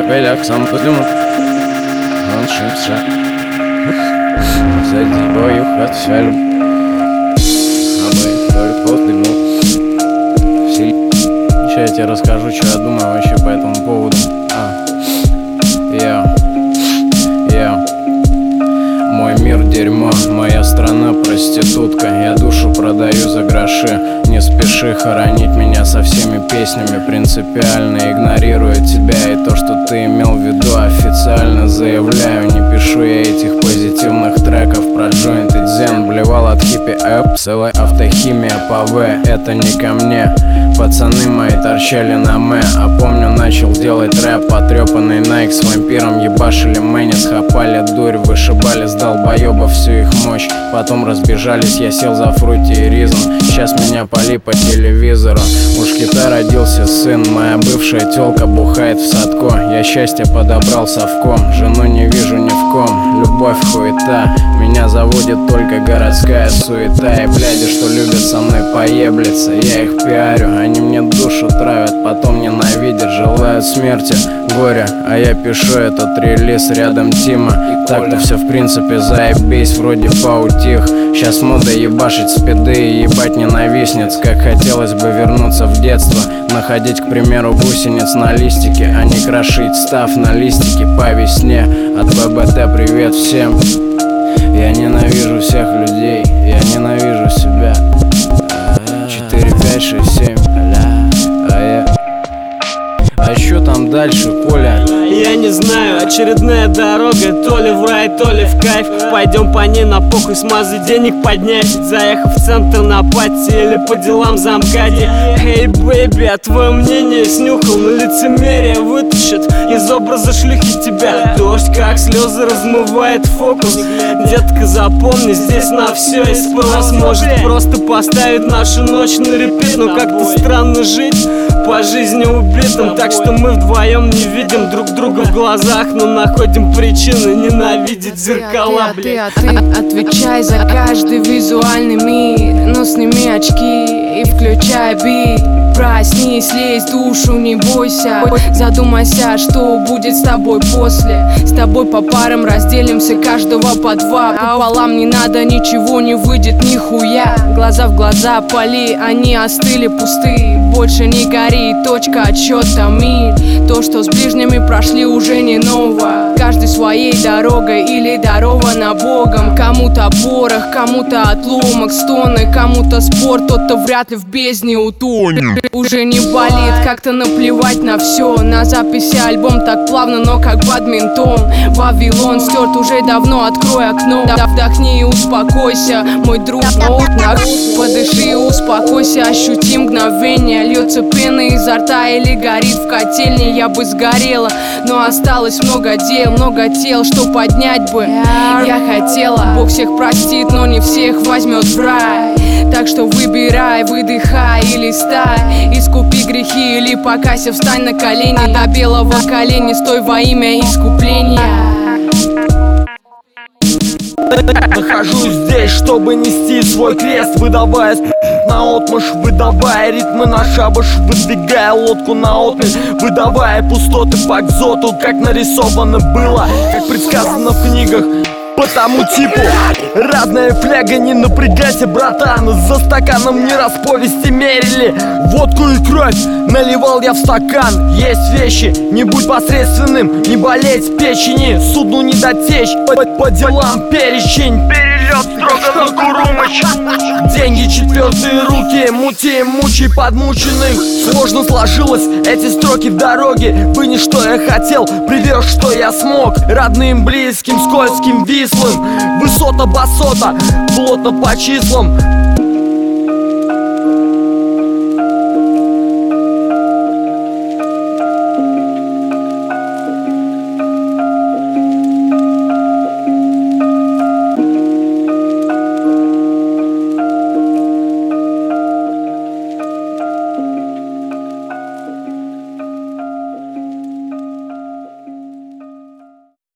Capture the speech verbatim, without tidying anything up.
капелях сам подумал, он шипся. Среди боев отвечали, а мы только подбегнул. Сейчас я тебе расскажу, что я думаю вообще по этому поводу. А, я, я. Мой мир дерьмо, моя страна проститутка. Я душу продаю за гроши. Не спеши хоронить меня со всеми песнями. Принципиально игнорирую тебя и то, что ты имел в виду. Официально заявляю, не пишу я этих позитивных треков про джойнт и дзен. Блевал от хиппи эп, целая автохимия по В. Это не ко мне. Пацаны мои торчали на мэ. А помню, начал делать рэп. Потрепанный Nike с вампиром ебашили Мэнис. Хапали дурь, вышибали с долбоебов всю их мощь. Потом разбежались, я сел за фрути и ризом. Сейчас меня поли по телевизору. У шкита родился сын. Моя бывшая тёлка бухает в садко. Я счастье подобрал совком. Жену не вижу ни в ком. Любовь хуета. Меня заводит только городская суета. И бляди, что любят со мной поеблиться. Я их пиарю, они мне душу травят. Потом ненавидят, желают смерти, горя. А я пишу этот релиз рядом Тима. Так-то все в принципе заебись, вроде поутих. Сейчас мода ебашить спиды и ебать ненавистниц. Как хотелось бы вернуться в детство. Находить, к примеру, гусениц на листике, а не крошить став на листике по весне. От ББТ привет всем. Я ненавижу всех людей, я ненавижу себя. Четыре, пять, шесть, семь. А я... А чё там дальше, Коля? Я не знаю, очередная дорога, то ли в рай, то ли в кайф. Пойдем по ней на похуй, смазы денег поднять. Заехав в центр на пати или по делам за МКАДе. Эй, бэйби, а твое мнение снюхал, на лицемерие вытащит из образа шлюхи тебя. Дождь как слезы размывает фокус. Детка, запомни, здесь на все СПО сможет просто поставить нашу ночь на репит. Но как-то странно жить по жизни убитым. Так что мы вдвоем не видим друг друга в глазах, но находим причины ненавидеть зеркала, блядь. Ты, ты, ты отвечай за каждый визуальный мир. Но сними очки и включай бит. Проснись, лезь в душу, не бойся. Задумайся, что будет с тобой после. С тобой по парам разделимся каждого по два. Пополам не надо, ничего не выйдет, нихуя. Глаза в глаза пали, они остыли пустые. Больше не гори, точка отсчета миль. То, что с ближними прошли, уже не ново. Каждый своей дорогой или даровано Богом. Кому-то порох, кому-то отломок, стоны, кому-то спорт, тот-то вряд ли в бездне утонет. Уже не болит, как-то наплевать на все. На записи альбом так плавно, но как бадминтон. Вавилон стерт уже давно, открой окно. Вдохни и успокойся, мой друг, ноут на подыши и успокойся, ощути мгновение. Льется пена изо рта или горит в котельне. Я бы сгорела, но осталось много дел, много тел, что поднять бы я хотела. Бог всех простит, но не всех возьмет в рай. Так что выбирай, выдыхай или стай. Искупи грехи или покайся, встань на колени. До белого колени стой во имя искупления. Нахожусь здесь, чтобы нести свой крест, выдавая наотмашь, выдавая ритмы на шабаш, выдвигая лодку на отмель, выдавая пустоты по экзоту, как нарисовано было, как предсказано в книгах. По тому типу разная фляга, не напрягайся, братан. За стаканом не раз повести мерили. Водку и кровь наливал я в стакан. Есть вещи, не будь посредственным, не болеть печени, судну не дотечь. По, по делам перечень, перелет строго на Курумыч. Деньги четвертые руки, мути, мучай подмученных. Сложно сложилось эти строки в дороге. Вынес, что я хотел, привез, что я смог. Родным, близким, скользким, вислым. Высота, басота, плотно по числам.